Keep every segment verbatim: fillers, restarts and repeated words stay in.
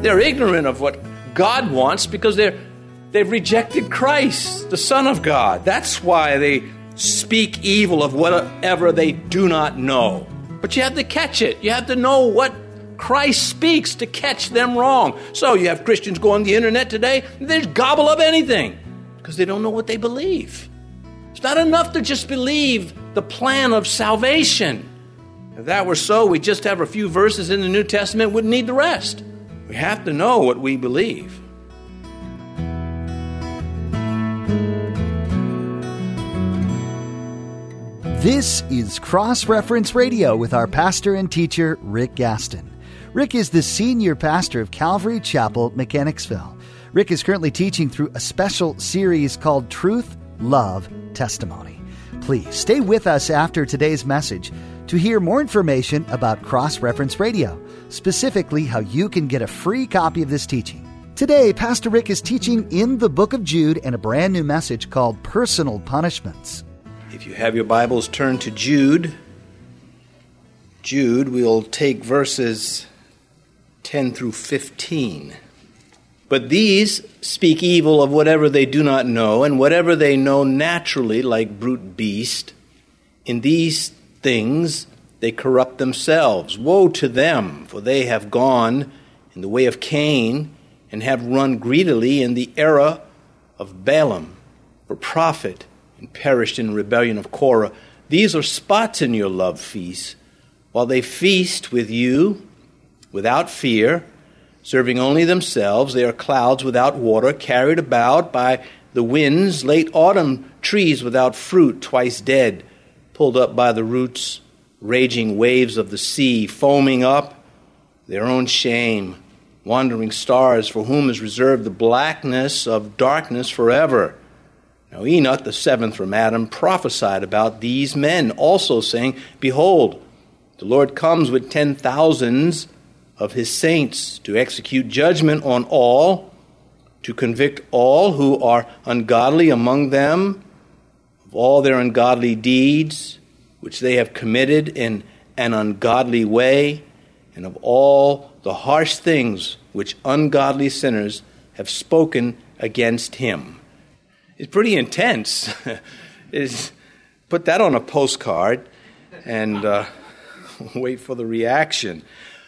They're ignorant of what God wants because they're, they've rejected Christ, the Son of God. That's why they speak evil of whatever they do not know. But you have to catch it. You have to know what Christ speaks to catch them wrong. So you have Christians go on the internet today, and they just gobble up anything because they don't know what they believe. It's not enough to just believe the plan of salvation. If that were so, we'd just have a few verses in the New Testament, wouldn't need the rest. We have to know what we believe. This is Cross-Reference Radio with our pastor and teacher, Rick Gaston. Rick is the senior pastor of Calvary Chapel, Mechanicsville. Rick is currently teaching through a special series called Truth, Love, Testimony. Please stay with us after today's message to hear more information about Cross-Reference Radio, specifically how you can get a free copy of this teaching. Today, Pastor Rick is teaching in the book of Jude and a brand new message called Personal Punishments. If you have your Bibles, turn to Jude. Jude, we'll take verses ten through fifteen. But these speak evil of whatever they do not know, and whatever they know naturally, like brute beast. In these things they corrupt themselves. Woe to them, for they have gone in the way of Cain, and have run greedily in the error of Balaam for profit, and perished in rebellion of Korah. These are spots in your love feast, while they feast with you without fear, serving only themselves. They are clouds without water, carried about by the winds, late autumn trees without fruit, twice dead, pulled up by the roots, raging waves of the sea, foaming up their own shame, wandering stars for whom is reserved the blackness of darkness forever. Now Enoch, the seventh from Adam, prophesied about these men, also saying, Behold, the Lord comes with ten thousands of his saints to execute judgment on all, to convict all who are ungodly among them of all their ungodly deeds, which they have committed in an ungodly way, and of all the harsh things which ungodly sinners have spoken against him. It's pretty intense. It's, put that on a postcard and uh, wait for the reaction.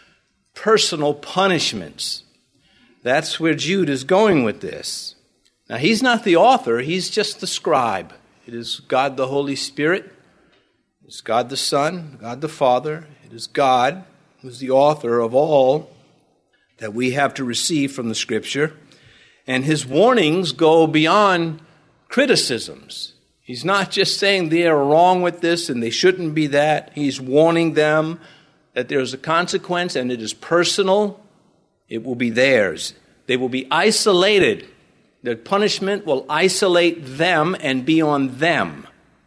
Personal punishments. That's where Jude is going with this. Now, he's not the author. He's just the scribe. It is God the Holy Spirit. It's God the Son, God the Father. It is God who's the author of all that we have to receive from the Scripture. And his warnings go beyond criticisms. He's not just saying they are wrong with this and they shouldn't be that. He's warning them that there's a consequence and it is personal. It will be theirs. They will be isolated. The punishment will isolate them and be on them.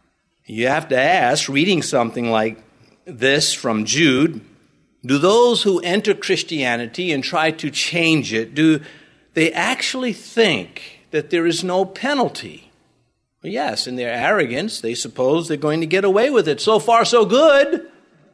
You have to ask, reading something like this from Jude, do those who enter Christianity and try to change it, do they actually think that there is no penalty? Well, yes, in their arrogance, they suppose they're going to get away with it. So far, so good.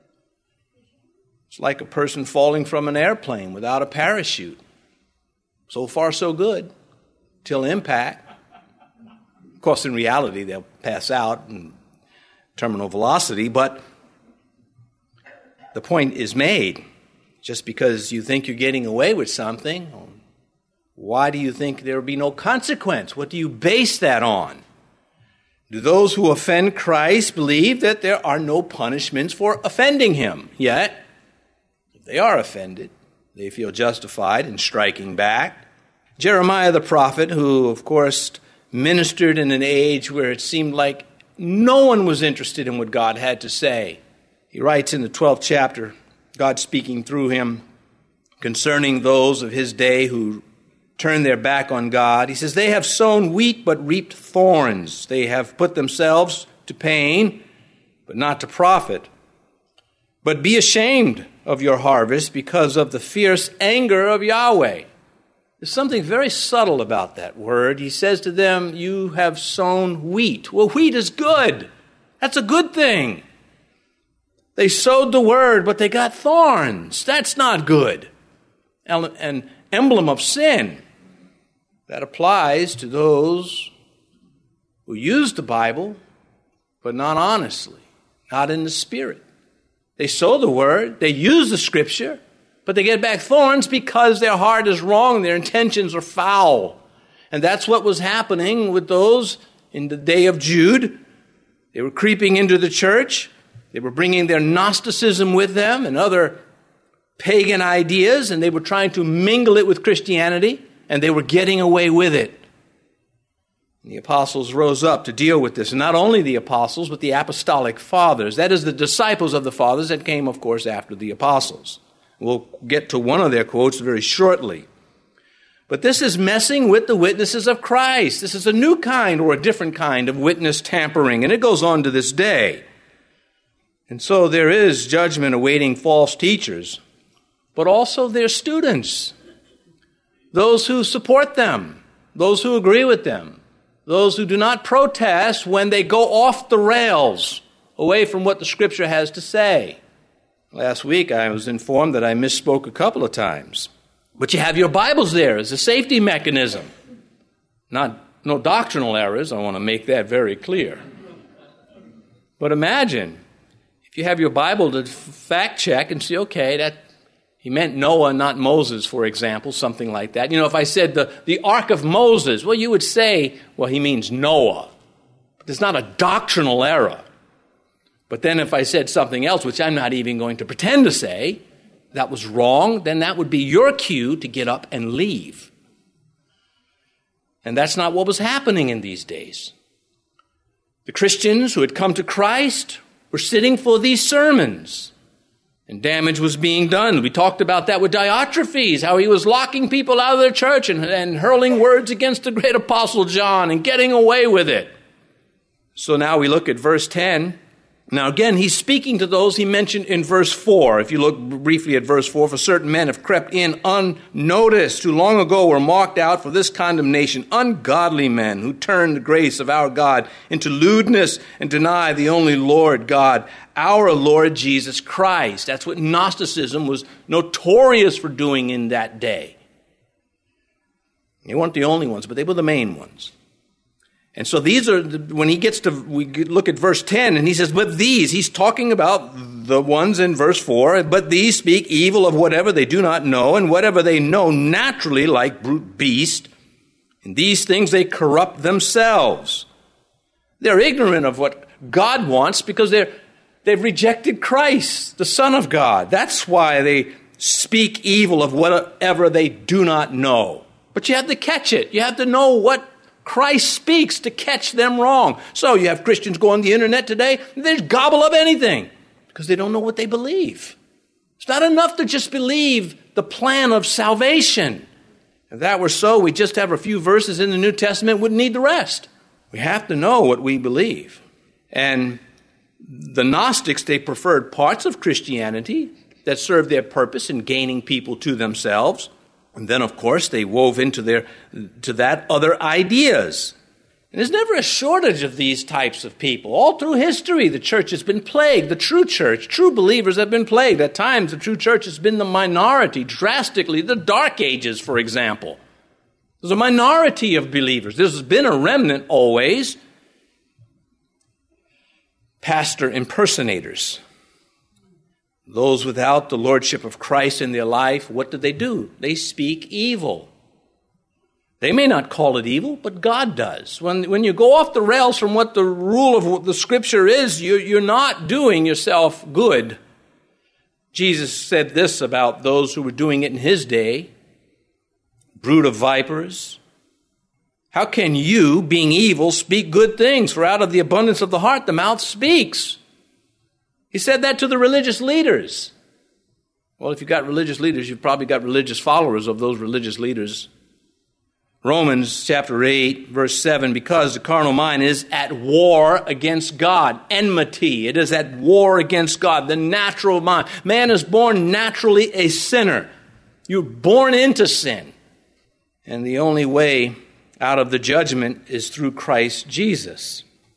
It's like a person falling from an airplane without a parachute. So far, so good, till impact. Of course, in reality, they'll pass out in terminal velocity, but the point is made. Just because you think you're getting away with something, why do you think there will be no consequence? What do you base that on? Do those who offend Christ believe that there are no punishments for offending him? Yet, if they are offended, they feel justified in striking back. Jeremiah the prophet, who, of course, ministered in an age where it seemed like no one was interested in what God had to say. He writes in the twelfth chapter, God speaking through him, concerning those of his day who turn their back on God. He says, they have sown wheat but reaped thorns. They have put themselves to pain, but not to profit. But be ashamed of your harvest because of the fierce anger of Yahweh. There's something very subtle about that word. He says to them, you have sown wheat. Well, wheat is good. That's a good thing. They sowed the word, but they got thorns. That's not good. And emblem of sin. That applies to those who use the Bible, but not honestly, not in the Spirit. They sow the Word, they use the Scripture, but they get back thorns because their heart is wrong, their intentions are foul. And that's what was happening with those in the day of Jude. They were creeping into the church. They were bringing their Gnosticism with them and other pagan ideas, and they were trying to mingle it with Christianity, and they were getting away with it. And the apostles rose up to deal with this. And not only the apostles, but the apostolic fathers. That is, the disciples of the fathers that came, of course, after the apostles. We'll get to one of their quotes very shortly. But this is messing with the witnesses of Christ. This is a new kind or a different kind of witness tampering, and it goes on to this day. And so there is judgment awaiting false teachers, but also their students, those who support them, those who agree with them, those who do not protest when they go off the rails, away from what the Scripture has to say. Last week I was informed that I misspoke a couple of times. But you have your Bibles there as a safety mechanism. Not no doctrinal errors, I want to make that very clear. But imagine if you have your Bible to fact check and see, okay, that he meant Noah, not Moses, for example, something like that. You know, if I said the, the Ark of Moses, well, you would say, well, he means Noah. But there's not a doctrinal error. But then if I said something else, which I'm not even going to pretend to say, that was wrong, then that would be your cue to get up and leave. And that's not what was happening in these days. The Christians who had come to Christ were sitting for these sermons, and damage was being done. We talked about that with Diotrephes, how he was locking people out of their church and, and hurling words against the great apostle John and getting away with it. So now we look at verse ten. Now again, he's speaking to those he mentioned in verse four. If you look briefly at verse four, for certain men have crept in unnoticed, who long ago were marked out for this condemnation, ungodly men who turn the grace of our God into lewdness and deny the only Lord God, our Lord Jesus Christ. That's what Gnosticism was notorious for doing in that day. They weren't the only ones, but they were the main ones. And so these are, when he gets to, we look at verse ten, and he says, but these, he's talking about the ones in verse four, but these speak evil of whatever they do not know, and whatever they know naturally, like brute beast. In these things they corrupt themselves. They're ignorant of what God wants because they're, they've rejected Christ, the Son of God. That's why they speak evil of whatever they do not know. But you have to catch it. You have to know what Christ speaks to catch them wrong. So you have Christians go on the internet today, they just gobble up anything because they don't know what they believe. It's not enough to just believe the plan of salvation. If that were so, we just have a few verses in the New Testament, wouldn't need the rest. We have to know what we believe. And the Gnostics, they preferred parts of Christianity that served their purpose in gaining people to themselves. And then, of course, they wove into their to that other ideas. And there's never a shortage of these types of people. All through history, the church has been plagued. The true church, true believers have been plagued. At times, the true church has been the minority, drastically. The Dark Ages, for example. There's a minority of believers. There's been a remnant always. Pastor impersonators. Those without the lordship of Christ in their life, what do they do? They speak evil. They may not call it evil, but God does. When, when you go off the rails from what the rule of what the Scripture is, you, you're not doing yourself good. Jesus said this about those who were doing it in his day. Brood of vipers. How can you, being evil, speak good things? For out of the abundance of the heart, the mouth speaks. He said that to the religious leaders. Well, if you've got religious leaders, you've probably got religious followers of those religious leaders. Romans chapter eight, verse seven, because the carnal mind is at war against God. Enmity. It is at war against God. The natural mind. Man is born naturally a sinner. You're born into sin. And the only way out of the judgment is through Christ Jesus.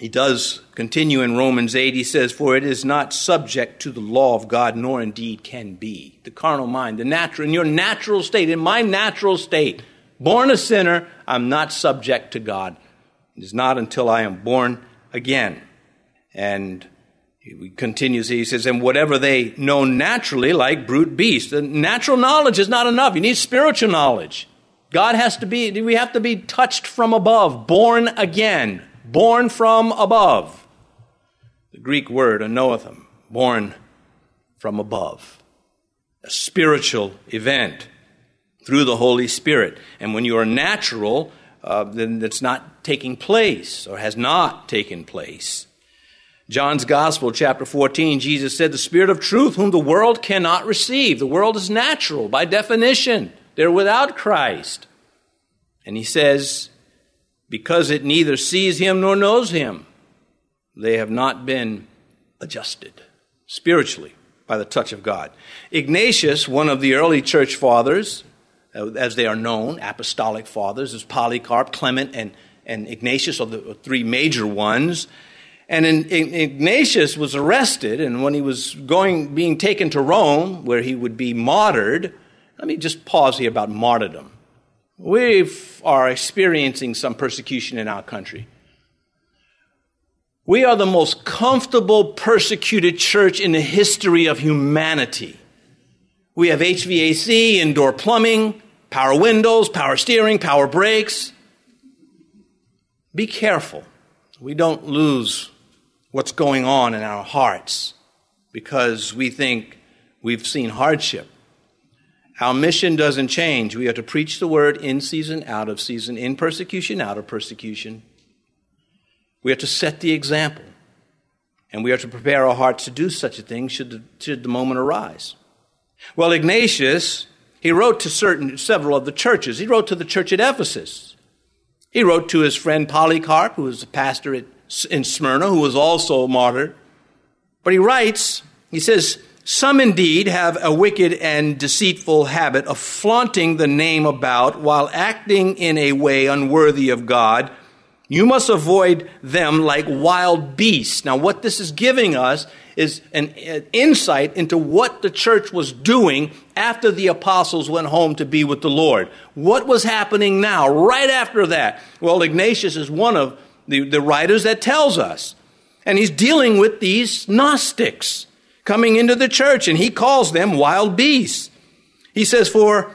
He does continue in Romans eight. He says, for it is not subject to the law of God, nor indeed can be. The carnal mind, the natural, in your natural state, in my natural state, born a sinner, I'm not subject to God. It is not until I am born again. And he continues, he says, and whatever they know naturally, like brute beasts. The natural knowledge is not enough. You need spiritual knowledge. God has to be, we have to be touched from above, born again, born from above. The Greek word, anoathum, born from above. A spiritual event through the Holy Spirit. And when you are natural, uh, then that's not taking place or has not taken place. John's Gospel, chapter fourteen, Jesus said, the Spirit of truth whom the world cannot receive. The world is natural by definition. They're without Christ. And he says, because it neither sees him nor knows him, they have not been adjusted spiritually by the touch of God. Ignatius, one of the early church fathers, as they are known, apostolic fathers, is Polycarp, Clement, and, and Ignatius are the three major ones. And in, in, Ignatius was arrested, and when he was going, being taken to Rome, where he would be martyred, let me just pause here about martyrdom. We are experiencing some persecution in our country. We are the most comfortable persecuted church in the history of humanity. We have H V A C, indoor plumbing, power windows, power steering, power brakes. Be careful. We don't lose what's going on in our hearts because we think we've seen hardship. Our mission doesn't change. We are to preach the word in season, out of season, in persecution, out of persecution. We are to set the example, and we are to prepare our hearts to do such a thing should the, should the moment arise. Well, Ignatius, he wrote to certain several of the churches. He wrote to the church at Ephesus. He wrote to his friend Polycarp, who was a pastor at in Smyrna, who was also martyred. But he writes, he says, some indeed have a wicked and deceitful habit of flaunting the name about while acting in a way unworthy of God. You must avoid them like wild beasts. Now, what this is giving us is an, an insight into what the church was doing after the apostles went home to be with the Lord. What was happening now, right after that? Well, Ignatius is one of The, the writers that tells us. And he's dealing with these Gnostics coming into the church, and he calls them wild beasts. He says, for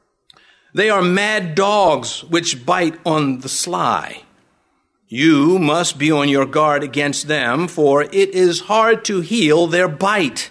they are mad dogs which bite on the sly. You must be on your guard against them, for it is hard to heal their bite.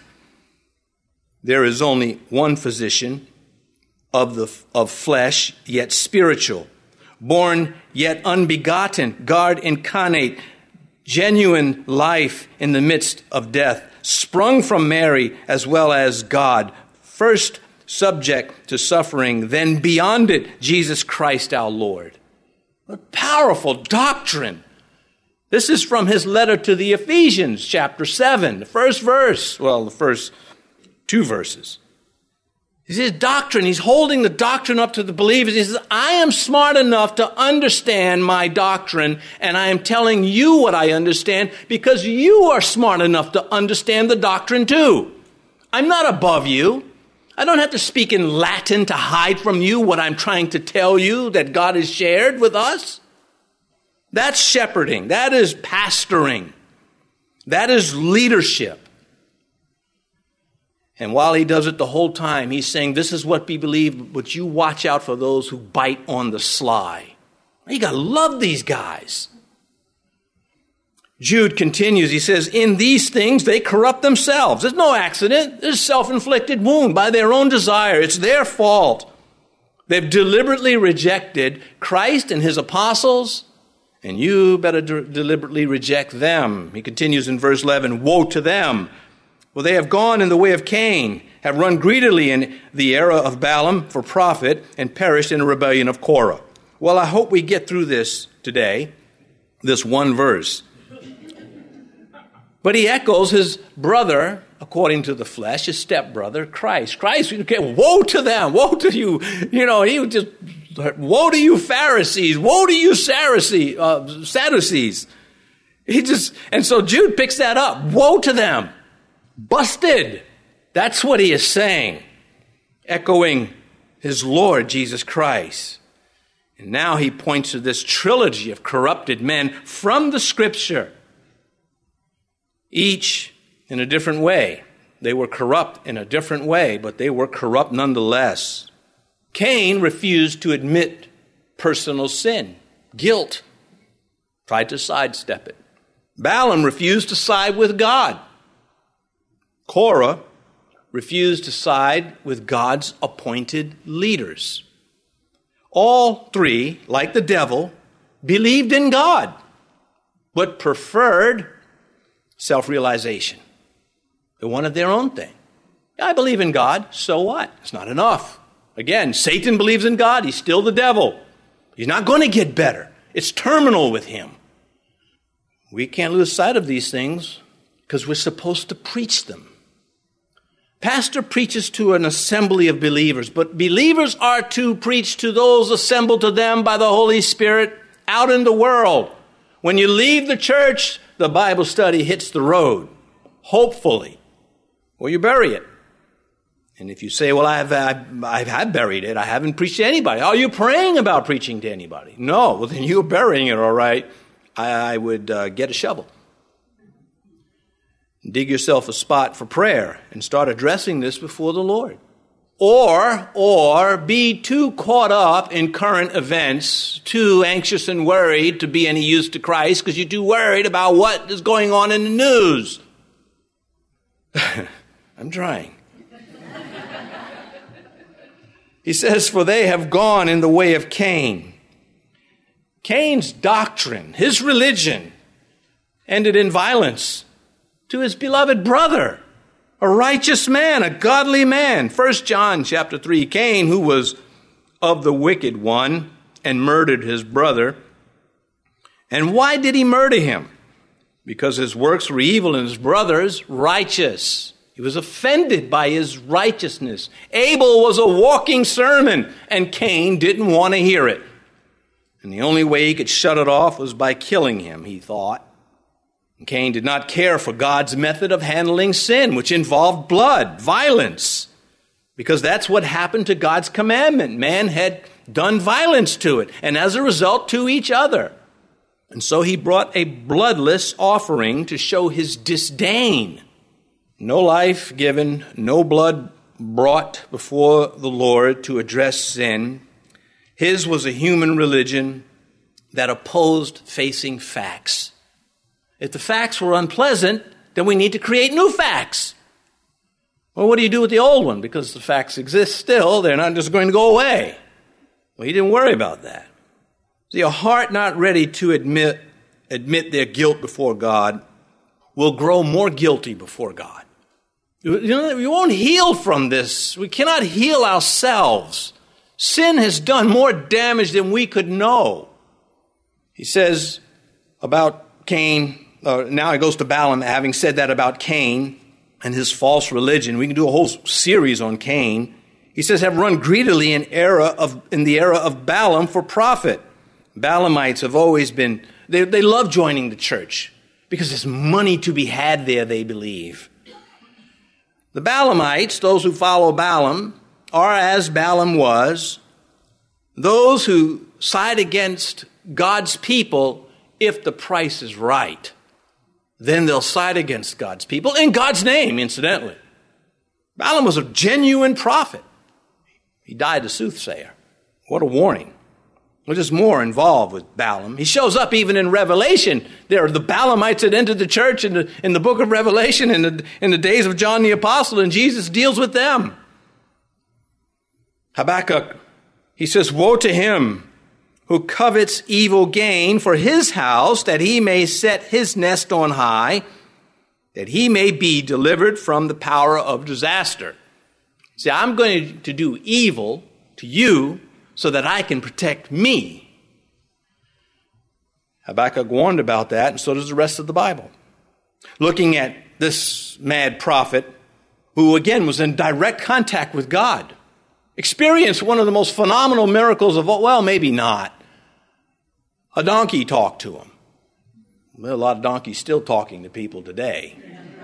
There is only one physician of the of flesh, yet spiritual, born yet unbegotten, God incarnate, genuine life in the midst of death, sprung from Mary as well as God, first subject to suffering, then beyond it, Jesus Christ our Lord. What powerful doctrine. This is from his letter to the Ephesians, chapter seven, the first verse, well, the first two verses. It's his doctrine. He's holding the doctrine up to the believers. He says, I am smart enough to understand my doctrine, and I am telling you what I understand because you are smart enough to understand the doctrine too. I'm not above you. I don't have to speak in Latin to hide from you what I'm trying to tell you that God has shared with us. That's shepherding. That is pastoring. That is leadership. And while he does it the whole time, he's saying, this is what we believe, but you watch out for those who bite on the sly. You got to love these guys. Jude continues, he says, in these things they corrupt themselves. There's no accident. There's self-inflicted wound by their own desire. It's their fault. They've deliberately rejected Christ and his apostles, and you better de- deliberately reject them. He continues in verse eleven, woe to them. Well, they have gone in the way of Cain, have run greedily in the era of Balaam for profit, and perished in a rebellion of Korah. Well, I hope we get through this today, this one verse. But he echoes his brother, according to the flesh, his stepbrother, Christ. Christ, okay, woe to them, woe to you. You know, he would just, woe to you Pharisees, woe to you Sadducees. Uh, Sadducees. He just, and so Jude picks that up. Woe to them. Busted. That's what he is saying, echoing his Lord Jesus Christ. And now he points to this trilogy of corrupted men from the Scripture, each in a different way. They were corrupt in a different way, but they were corrupt nonetheless. Cain refused to admit personal sin, guilt, tried to sidestep it. Balaam refused to side with God. Korah refused to side with God's appointed leaders. All three, like the devil, believed in God, but preferred self-realization. They wanted their own thing. I believe in God, so what? It's not enough. Again, Satan believes in God, he's still the devil. He's not going to get better. It's terminal with him. We can't lose sight of these things because we're supposed to preach them. Pastor preaches to an assembly of believers, but believers are to preach to those assembled to them by the Holy Spirit out in the world. When you leave the church, the Bible study hits the road, hopefully, or you bury it. And if you say, well, I've, I've, I've buried it, I haven't preached to anybody. Are you praying about preaching to anybody? No, well, then you're burying it, all right. I would uh, get a shovel. Dig yourself a spot for prayer and start addressing this before the Lord. Or, or be too caught up in current events, too anxious and worried to be any use to Christ because you're too worried about what is going on in the news. I'm trying. He says, for they have gone in the way of Cain. Cain's doctrine, his religion, ended in violence to his beloved brother, a righteous man, a godly man. First John chapter three, Cain, who was of the wicked one and murdered his brother. And why did he murder him? Because his works were evil and his brother's righteous. He was offended by his righteousness. Abel was a walking sermon, and Cain didn't want to hear it. And the only way he could shut it off was by killing him, he thought. And Cain did not care for God's method of handling sin, which involved blood, violence, because that's what happened to God's commandment. Man had done violence to it, and as a result, to each other. And so he brought a bloodless offering to show his disdain. No life given, no blood brought before the Lord to address sin. His was a human religion that opposed facing facts. If the facts were unpleasant, then we need to create new facts. Well, what do you do with the old one? Because the facts exist still, they're not just going to go away. Well, he didn't worry about that. See, a heart not ready to admit, admit their guilt before God will grow more guilty before God. You know, we won't heal from this. We cannot heal ourselves. Sin has done more damage than we could know. He says about Cain, uh, now he goes to Balaam, having said that about Cain and his false religion. We can do a whole series on Cain. He says, have run greedily in era of in the era of Balaam for profit. Balaamites have always been, they, they love joining the church because there's money to be had there, they believe. The Balaamites, those who follow Balaam, are as Balaam was, those who side against God's people if the price is right. Then they'll side against God's people, in God's name, incidentally. Balaam was a genuine prophet. He died a soothsayer. What a warning. There's more involved with Balaam. He shows up even in Revelation. There are the Balaamites that entered the church in the, in the book of Revelation in the, in the days of John the Apostle, and Jesus deals with them. Habakkuk, he says, woe to him who covets evil gain for his house, that he may set his nest on high, that he may be delivered from the power of disaster. See, I'm going to do evil to you so that I can protect me. Habakkuk warned about that, and so does the rest of the Bible. Looking at this mad prophet, who again was in direct contact with God, experienced one of the most phenomenal miracles of all, well, maybe not. A donkey talked to him. Well, a lot of donkeys still talking to people today.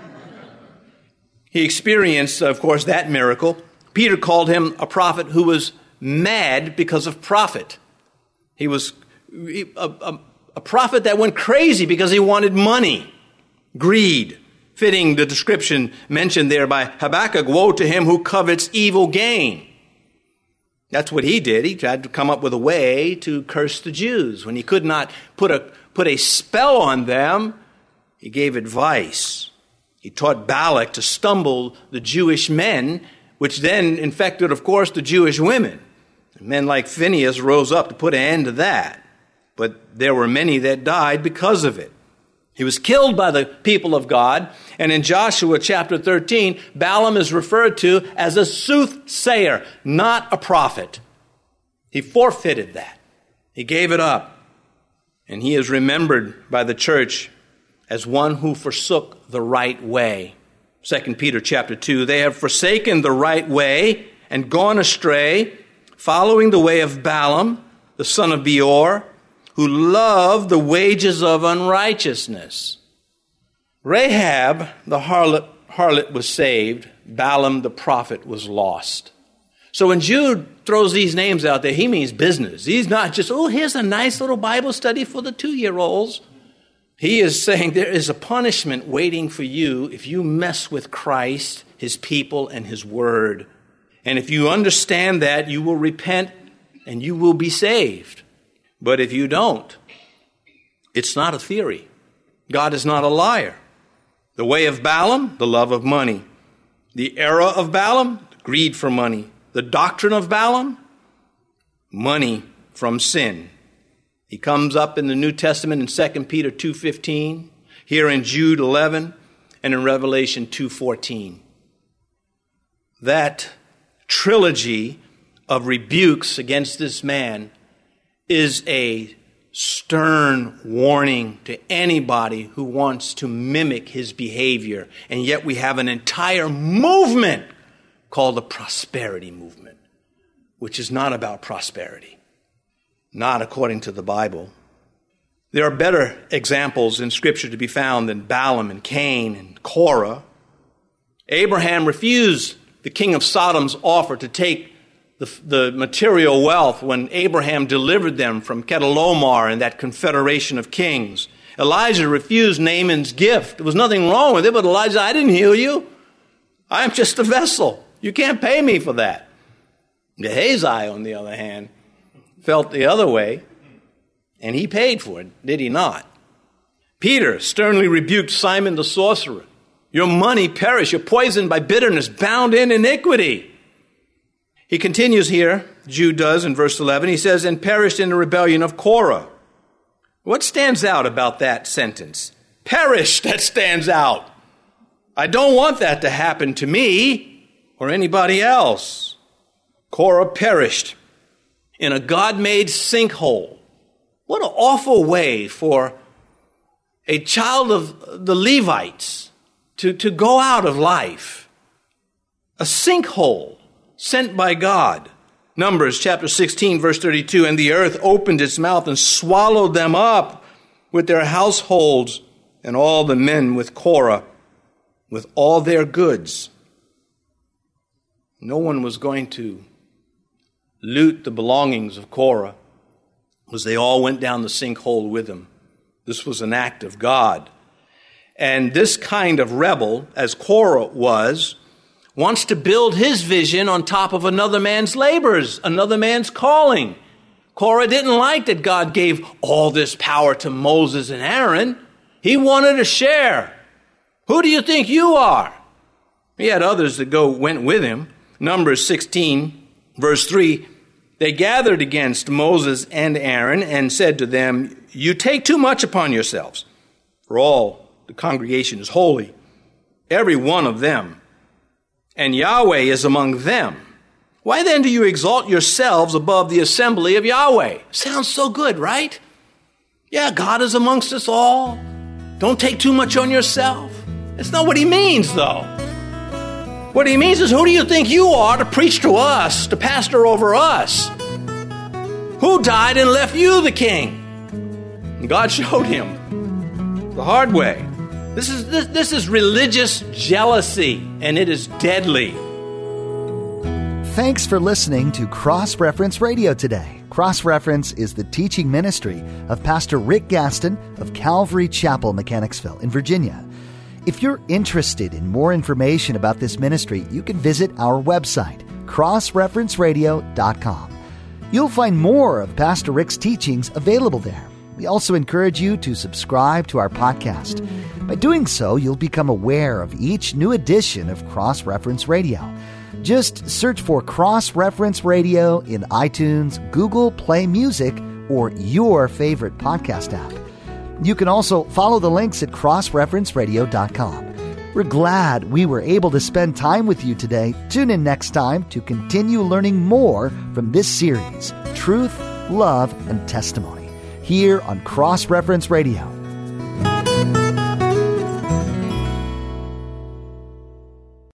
He experienced, of course, that miracle. Peter called him a prophet who was mad because of profit. He was a, a, a prophet that went crazy because he wanted money, greed, fitting the description mentioned there by Habakkuk, woe to him who covets evil gain. That's what he did. He tried to come up with a way to curse the Jews. When he could not put a, put a spell on them, he gave advice. He taught Balak to stumble the Jewish men, which then infected, of course, the Jewish women. Men like Phinehas rose up to put an end to that. But there were many that died because of it. He was killed by the people of God. And in Joshua chapter thirteen, Balaam is referred to as a soothsayer, not a prophet. He forfeited that. He gave it up. And he is remembered by the church as one who forsook the right way. Second Peter chapter two, they have forsaken the right way and gone astray, following the way of Balaam, the son of Beor, who loved the wages of unrighteousness. Rahab, the harlot, harlot was saved. Balaam, the prophet, was lost. So when Jude throws these names out there, he means business. He's not just, oh, here's a nice little Bible study for the two-year-olds. He is saying there is a punishment waiting for you if you mess with Christ, his people, and his word. And if you understand that, you will repent and you will be saved. But if you don't, it's not a theory. God is not a liar. The way of Balaam, the love of money. The error of Balaam, greed for money. The doctrine of Balaam, money from sin. He comes up in the New Testament in Second Peter two fifteen, here in Jude eleven, and in Revelation two fourteen. That trilogy of rebukes against this man is a stern warning to anybody who wants to mimic his behavior. And yet we have an entire movement called the prosperity movement, which is not about prosperity, not according to the Bible. There are better examples in Scripture to be found than Balaam and Cain and Korah. Abraham refused the king of Sodom's offer to take the, the material wealth when Abraham delivered them from Chedorlaomer and that confederation of kings. Elijah refused Naaman's gift. There was nothing wrong with it, but Elijah, I didn't heal you. I'm just a vessel. You can't pay me for that. Gehazi, on the other hand, felt the other way, and he paid for it, did he not? Peter sternly rebuked Simon the sorcerer. Your money perish, you're poisoned by bitterness, bound in iniquity. He continues here, Jude does in verse eleven, he says, and perished in the rebellion of Korah. What stands out about that sentence? Perish, that stands out. I don't want that to happen to me or anybody else. Korah perished in a God-made sinkhole. What an awful way for a child of the Levites to, to go out of life. A sinkhole sent by God. Numbers chapter sixteen, verse thirty-two, and the earth opened its mouth and swallowed them up with their households and all the men with Korah, with all their goods. No one was going to loot the belongings of Korah, as they all went down the sinkhole with him. This was an act of God. And this kind of rebel, as Korah was, wants to build his vision on top of another man's labors, another man's calling. Korah didn't like that God gave all this power to Moses and Aaron. He wanted a share. Who do you think you are? He had others that go went with him. Numbers sixteen, verse three, they gathered against Moses and Aaron and said to them, you take too much upon yourselves, for all the congregation is holy, every one of them, and Yahweh is among them. Why then do you exalt yourselves above the assembly of Yahweh? Sounds so good, right? Yeah, God is amongst us all. Don't take too much on yourself. That's not what he means, though. What he means is, who do you think you are to preach to us, to pastor over us? Who died and left you the king? And God showed him. the hard way. This is this, this is religious jealousy, and it is deadly. Thanks for listening to Cross Reference Radio today. Cross Reference is the teaching ministry of Pastor Rick Gaston of Calvary Chapel, Mechanicsville in Virginia. If you're interested in more information about this ministry, you can visit our website, cross reference radio dot com. You'll find more of Pastor Rick's teachings available there. We also encourage you to subscribe to our podcast. By doing so, you'll become aware of each new edition of Cross Reference Radio. Just search for Cross Reference Radio in iTunes, Google Play Music, or your favorite podcast app. You can also follow the links at cross reference radio dot com. We're glad we were able to spend time with you today. Tune in next time to continue learning more from this series, Truth, Love, and Testimony, here on Cross Reference Radio.